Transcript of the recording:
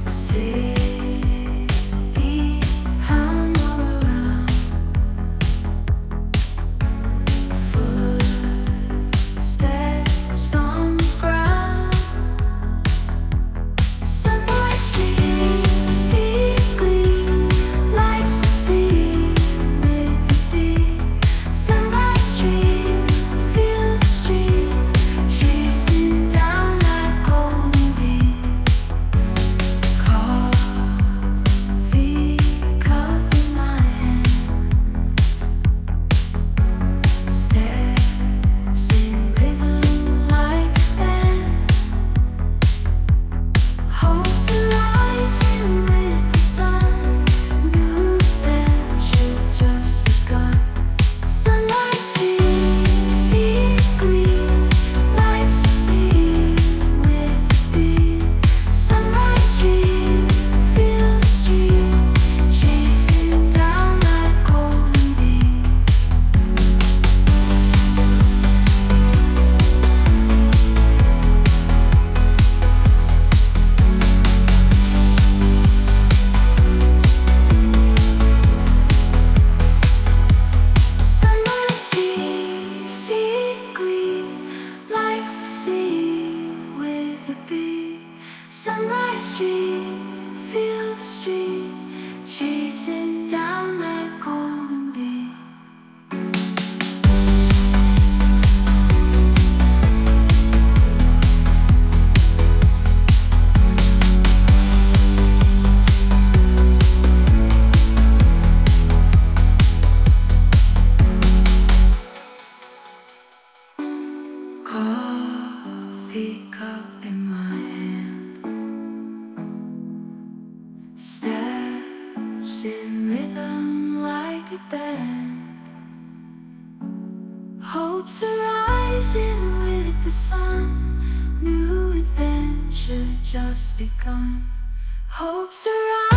See, I'm all around. Footsteps on the ground. Sunrise dream, see gleam, lights to see with the beat. Sunrise dream, feel the stream, chasing down that golden beat. Coffee cup in my hand, steps in rhythm like a band. Hopes are rising with the sun, new adventure just begun. Sunrise dream, see green, lights to see with the beat. Sunrise dream, feel the stream, chasing down that golden beat. Sunrise dream, see green, lights to see with the beat. Sunrise dream, feel the stream, chasing down that golden beat. Coffee cup in my hand, steps in rhythm like a band. Hopes are rising with the sun, new adventure just begun. Hopes are rising.